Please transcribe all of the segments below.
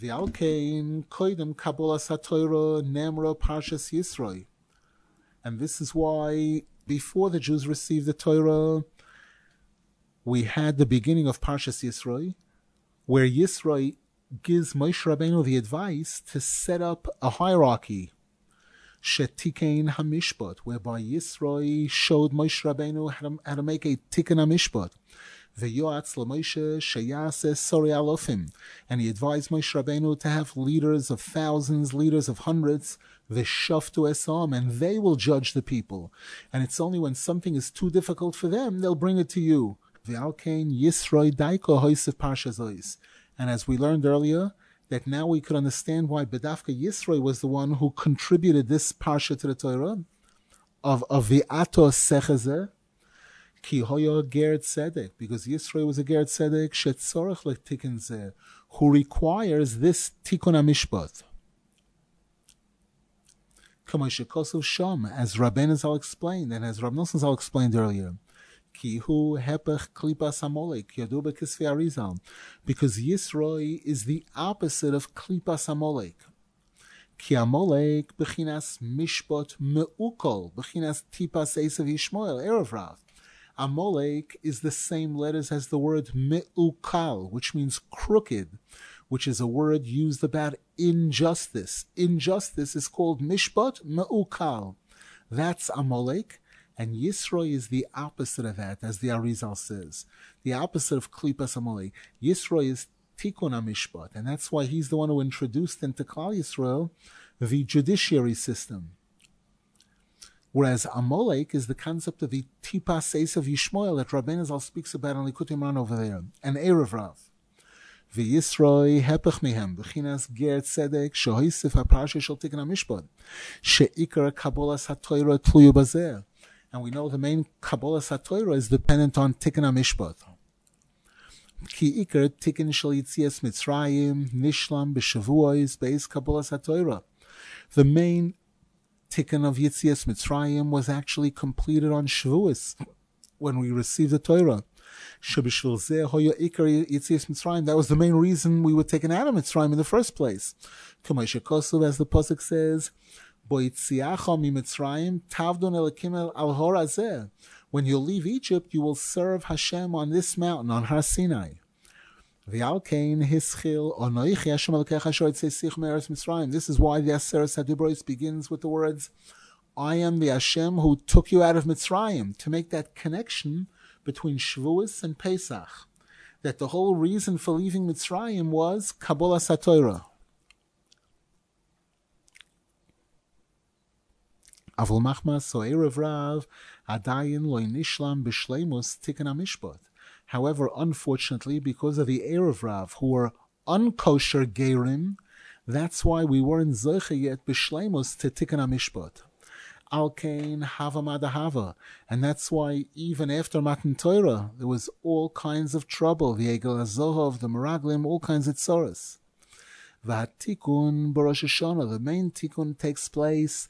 V'alkein koidem Kabbalas HaTorah nemra Parshas Yisroi. And this is why, before the Jews received the Torah, we had the beginning of Parshas Yisroi, where Yisroi gives Moshe Rabbeinu the advice to set up a hierarchy, Shetikein HaMishpat, whereby Yisroi showed Moshe Rabbeinu how to make a Tikkun HaMishpat. V'yoatz l'Moshe sheyaseh sorei alofim, and he advised Moshe Rabbeinu to have leaders of thousands, leaders of hundreds, v'shaftu esam, and they will judge the people. And it's only when something is too difficult for them, they'll bring it to you. V'alkein Yisroi daiko hoisef parsha zois. And as we learned earlier, that now we could understand why Bedafka Yisroi was the one who contributed this parsha to the Torah, of the Atos Sechazeh, Ki hoya ger tzedek, because Yisroi was a ger tzedek shetzorach letikkun zeh, who requires this tikkun hamishpat. Kamoshe Kosov Sham, as Rabbeinu Zal explained, and as Rab Nosson Zal explained earlier, Ki hu hepech klipas hamolek yadu bekisvei Arizal, because Yisroi is the opposite of klipas hamolek. Ki hamolek bechinas mishpat meukol, bechinas tipas esav Yishmael erev Rav. Amalek is the same letters as the word me'ukal, which means crooked, which is a word used about injustice. Injustice is called mishpat me'ukal. That's Amalek, and Yisroi is the opposite of that, as the Arizal says. The opposite of Klipas Amalek. Yisroi is Tikkun HaMishpat, and that's why he's the one who introduced into Klal Yisrael the judiciary system. Whereas Amalek is the concept of the Tipas Esav Yishmael that Rabbeinu Zal speaks about in Likutei Moharan over there, and Erev Rav. V'Yisroi hepech mehem, b'chinas ger tzedek, shehoisef ha'parsha shel Tikkun HaMishpat, she'ikar Kabbalas HaTorah tluyu bazeh. And we know the main Kabbalas HaTorah is dependent on Tikkun HaMishpat. Ki ikar Tikkun shel Yitzias Mitzrayim, nishlam b'shavuos beis Kabbalas HaTorah. The main Tikkun of Yitzias Mitzrayim was actually completed on Shavuos, when we received the Torah. That was the main reason we were taken out of Mitzrayim in the first place. As the Pasuk says, when you leave Egypt, you will serve Hashem on this mountain, on Har Sinai. This is why the Aseret HaDibros begins with the words, I am the Hashem who took you out of Mitzrayim, to make that connection between Shavuos and Pesach, that the whole reason for leaving Mitzrayim was Kabbalas HaTorah. Avol machmas so erev Rav adayin lo nishlam b'shleimus tikkun hamishpat. However, unfortunately, because of the erev Rav, who were unkosher gerim, that's why we weren't zoche yet b'shleimus to tikkun hamishpat. Alkein hava madahava, and that's why even after Matan Torah there was all kinds of trouble. The Egel HaZohov, the Meraglim, all kinds of tzoros. V'hatikun b'Rosh Hashanah, the main tikkun takes place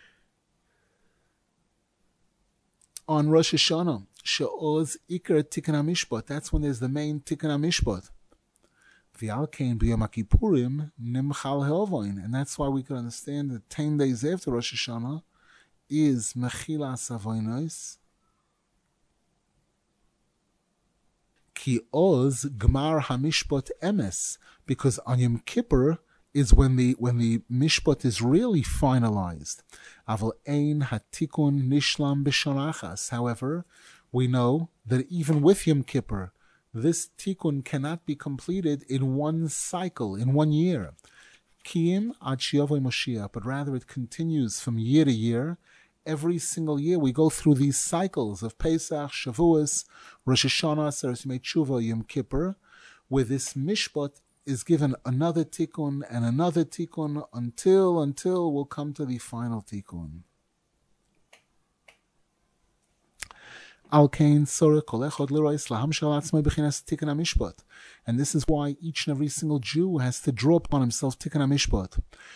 on Rosh Hashanah. She'oz ikar tikkun hamishpat. That's when there's the main tikkun hamishpat. V'alkein b'Yom HaKippurim nimchal he'ovoin, and that's why we can understand that 10 days after Rosh Hashanah is Mechilas Avonos, Ki Oz Gmar HaMishpat Emes, because on Yom Kippur is when the Mishpat is really finalized. Aval Ein Hatikun Nishlam B'Shonachas. However, we know that even with Yom Kippur, this Tikkun cannot be completed in one cycle, in 1 year. Kiyim Ad Shiavoy Moshiach, but rather it continues from year to year. Every single year we go through these cycles of Pesach, Shavuos, Rosh Hashanah, Aseres Yemei Tshuva, Yom Kippur, where this Mishpat is given another Tikkun and another Tikkun until we'll come to the final Tikkun. And this is why each and every single Jew has to draw upon himself Tikkun HaMishpat.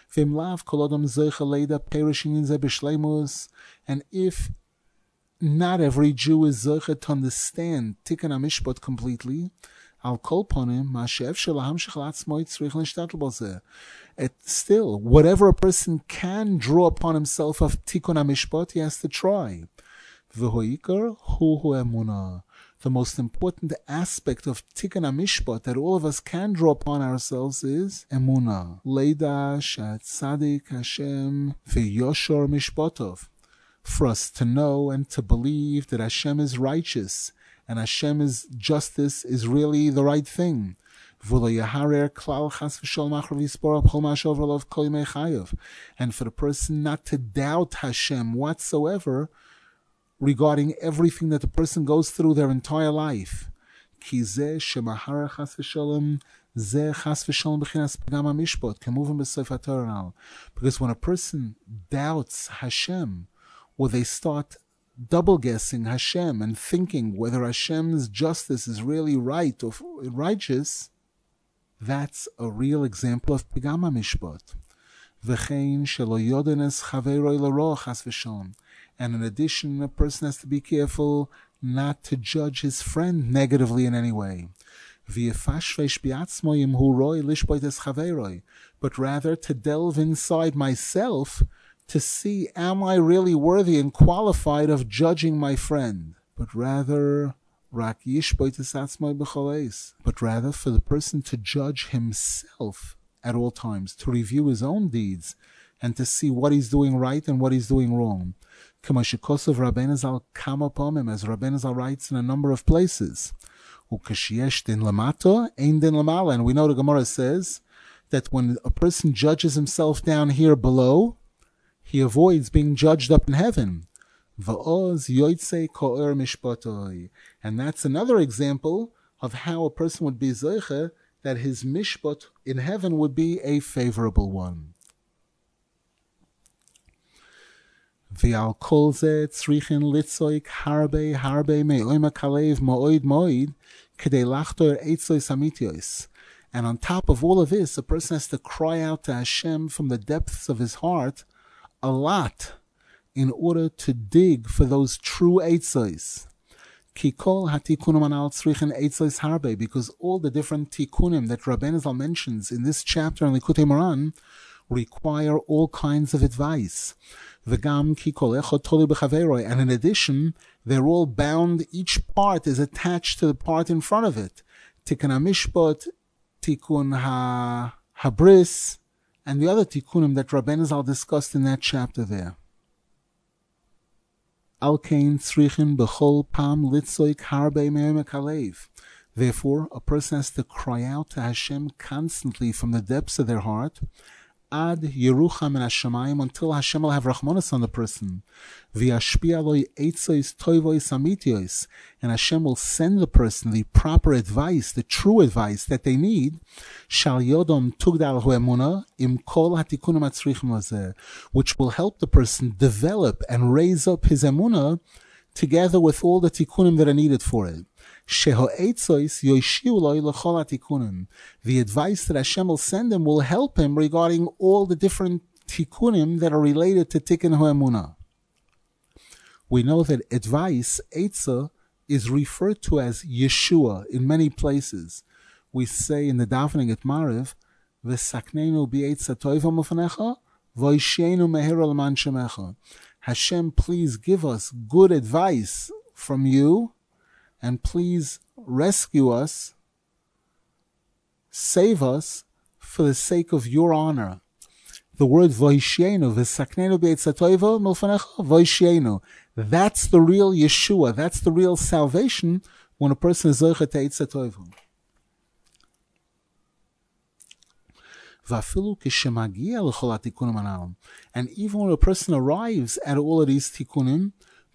And if not every Jew is zoche to understand Tikkun HaMishpat completely, Al kol ponim, ma she'efshar lahamshich la'atzmo tzrich l'nishtatel b'zeh. Still, whatever a person can draw upon himself of tikkun hamishpat, he has to try. V'hoikar hu emunah. The most important aspect of tikkun hamishpat that all of us can draw upon ourselves is emunah. Leida shat tzadik Hashem v'yoshor mishpatov. For us to know and to believe that Hashem is righteous and Hashem's justice is really the right thing. And for the person not to doubt Hashem whatsoever regarding everything that the person goes through their entire life. Because when a person doubts Hashem, or they start double guessing Hashem and thinking whether Hashem's justice is really right or righteous, that's a real example of Pigam HaMishpat. And in addition, a person has to be careful not to judge his friend negatively in any way. But rather to delve inside myself to see, am I really worthy and qualified of judging my friend? But rather for the person to judge himself at all times, to review his own deeds, and to see what he's doing right and what he's doing wrong. As Rabbeinu Zal writes in a number of places. And we know the Gemara says that when a person judges himself down here below, he avoids being judged up in heaven. And that's another example of how a person would be zeiche, that his mishpat in heaven would be a favorable one. And on top of all of this, a person has to cry out to Hashem from the depths of his heart a lot in order to dig for those true eitzos. Because all the different tikkunim that Rabbeinu Zal mentions in this chapter in Likutei Moran require all kinds of advice. And in addition, they're all bound, each part is attached to the part in front of it. Tikkun HaMishpat, Tikkun HaBris, and the other tikkunim that Rabbeinu Zal discussed in that chapter there. Therefore, a person has to cry out to Hashem constantly from the depths of their heart, ad Yerucham and Hashemayim, until Hashem will have Rachmanis on the person. And Hashem will send the person the proper advice, the true advice that they need, which will help the person develop and raise up his emunah together with all the tikkunim that are needed for it. The advice that Hashem will send him will help him regarding all the different tikkunim that are related to tikkun ha'emunah. We know that advice, eitzah, is referred to as Yeshua in many places. We say in the davening at Mariv, V'sakneinu bi'eitzah toiva mufanecha, v'oisheinu meher al-man shemecha. Hashem, please give us good advice from you, and please rescue us, save us for the sake of your honor. The word v'oisheinu, v'sakneinu bi'eitzah toiva mufanecha, v'oisheinu. That's the real Yeshua. That's the real salvation when a person is zeicha to eitzah toiva. And even when a person arrives at all of these tikkunim,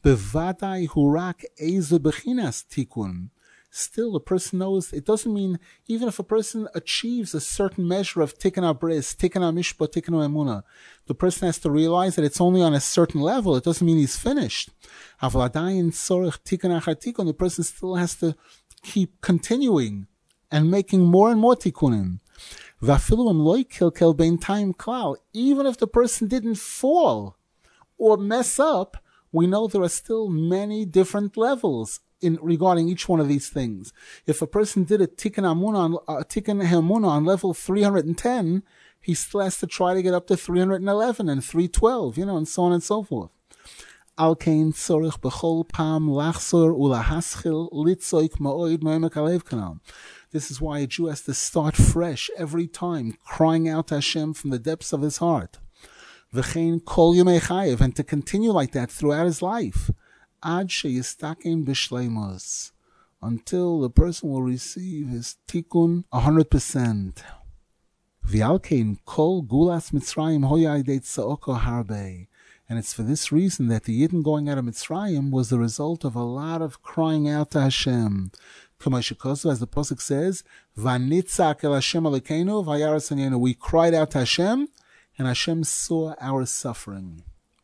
still the person knows, it doesn't mean, even if a person achieves a certain measure of tikkun habris, tikkun hamishpat, tikkun ha'emunah, the person has to realize that it's only on a certain level. It doesn't mean he's finished. The person still has to keep continuing and making more and more tikkunim. Even if the person didn't fall or mess up, we know there are still many different levels in regarding each one of these things. If a person did a tikkun hamuna on level 310, he still has to try to get up to 311 and 312, and so on and so forth. Al kein tzorich b'chol pam lachzor ulahaschil litzoik ma'oid me'emek halev kanal. This is why a Jew has to start fresh every time, crying out to Hashem from the depths of his heart. V'chein kol yomei chayev, and to continue like that throughout his life. Ad sheyistaken b'shleimus, until the person will receive his tikkun 100%. V'alkein kol gulas Mitzrayim hoya idei tza'oko harbe. And it's for this reason that the Yidden going out of Mitzrayim was the result of a lot of crying out to Hashem. As the Pasuk says, Vanitzak el Hashem Elokeinu v'yaras anyenu. We cried out to Hashem, and Hashem saw our suffering.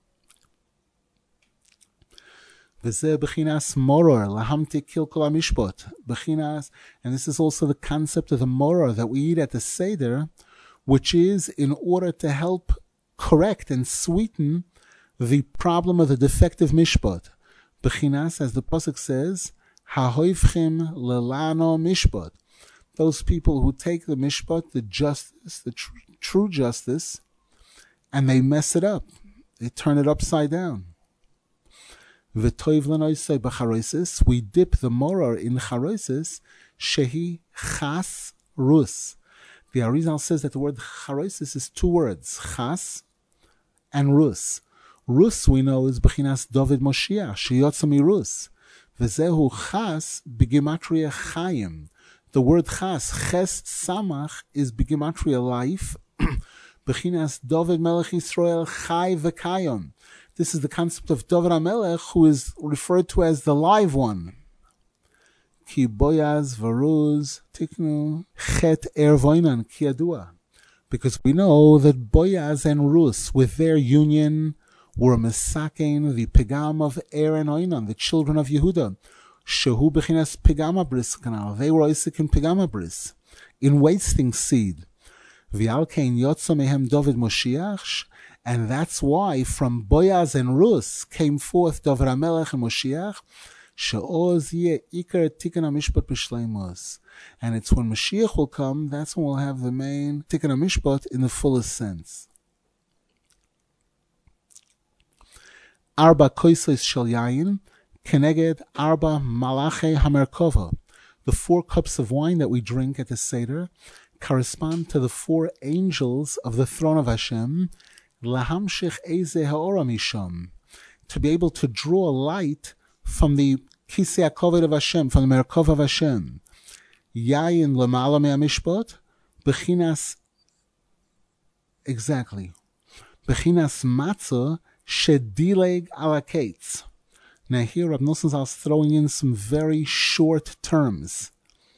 V'zeh b'chinas moror lahamti kil kol hamishpot. B'chinas, and this is also the concept of the moror that we eat at the Seder, which is in order to help correct and sweeten the problem of the defective mishpat. B'chinas, as the Pasuk says, Hahoivchim lelano mishpat. Those people who take the mishpat, the justice, the true justice, and they mess it up. They turn it upside down. V'toiv lanoisei b'charosis. We dip the moror in charosis. Shehi chas rus. The Arizal says that the word charosis is two words, chas and rus. Rus, we know, is b'chinas David Moshiach, sheyotza mirus. V'zehu chas b'gematria chayim. The word chas, ches samach, is b'gematria life. B'chinas David Melech Yisrael chay v'kayim. This is the concept of David HaMelech, who is referred to as the live one. Ki boyaz v'ruz tiknu chet ervoinan ki adua. Because we know that Boyaz and Rus, with their union, were misaken the pigam of Er and Oinan, the children of Yehuda. Shehu bechinas pigama bris kanal. They were Isaac in pigama bris, in wasting seed. V'alkein yotza mehem David Moshiach, and that's why from Boyaz and Rus came forth David HaMelech and Moshiach. She'oz yeh ikar tikkun hamishpat b'shleimus. And it's when Mashiach will come, that's when we'll have the main tikkun hamishpat in the fullest sense. Arba koisos shel yayin keneged arba malache hamerkova. The 4 cups of wine that we drink at the Seder correspond to the 4 angels of the throne of Hashem. Lahamshich eze ha'ora misham, to be able to draw light from the kisei hakoved of Hashem, from the merkov of Hashem. Yayin lemala me'amishpat, bechinas, exactly, bechinas matzah shedileg ala kates. Now here Rab Nosson Zal is throwing in some very short terms.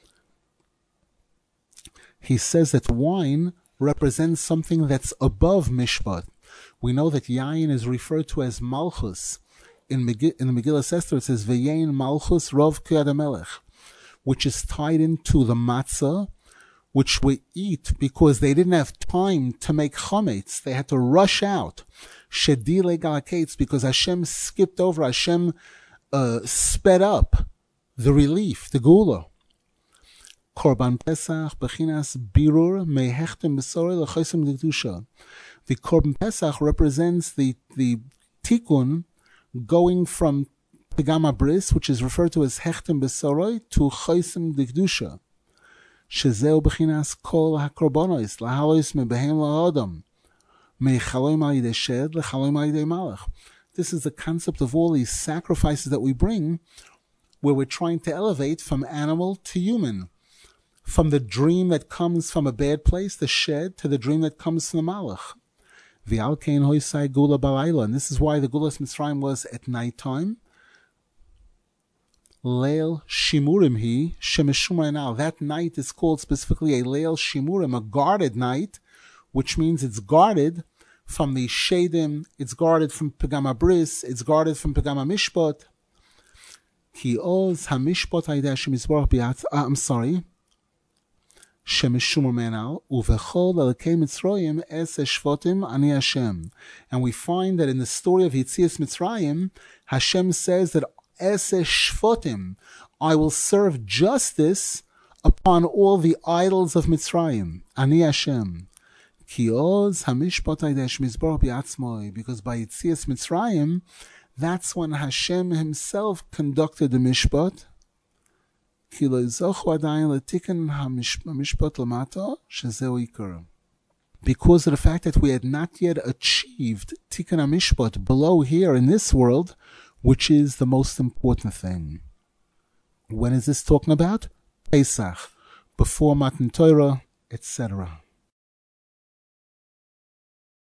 He says that wine represents something that's above mishpat. We know that yayin is referred to as malchus. In the Megillah Esther it says V'yein malchus rov k'yad hamelech, which is tied into the matzah, which we eat because they didn't have time to make chametz. They had to rush out. Shedile galakates, because Hashem skipped over. Hashem sped up the relief, the gula. Korban Pesach bechinas birur mehechtem besorei lechosim dekdusha. The Korban Pesach represents the tikkun going from pigama bris, which is referred to as hechtem besorei, to chosim dekdusha. Shezeu bechinas kol hakorbanos lahalois mebehem laadam mechaloim al yidei shed lechaloim al yidei malach. This is the concept of all these sacrifices that we bring, where we're trying to elevate from animal to human, from the dream that comes from a bad place, the shed, to the dream that comes from the malach. V'alkein hoisai gula balayla, and this is why the Gulas Mitzrayim was at night time. Leil Shimurim hi shemeshumar now. That night is called specifically a Leil Shimurim, a guarded night, which means it's guarded from the Shedim, it's guarded from Pegama Bris, it's guarded from Pegama Mishpat. Ki oz hamishpat hayda Hashem Yisborach b'yatz. I'm sorry. Shemeshumar menal uvechol elokei Mitzrayim es shvotim ani Hashem. And we find that in the story of Yetzias Mitzrayim, Hashem says that Ve'ese shfotim, I will serve justice upon all the idols of Mitzrayim. Ani Hashem. Ki oz hamishpat haydesh mizbor bi'atzmoi, because by Yitzias Mitzrayim, that's when Hashem himself conducted the mishpat. Ki lo zochu adayin letiken hamishpat lamato, shezeu ikar. Because of the fact that we had not yet achieved Tikkun HaMishpat below here in this world, which is the most important thing. When is this talking about? Pesach, before Matan Torah, etc.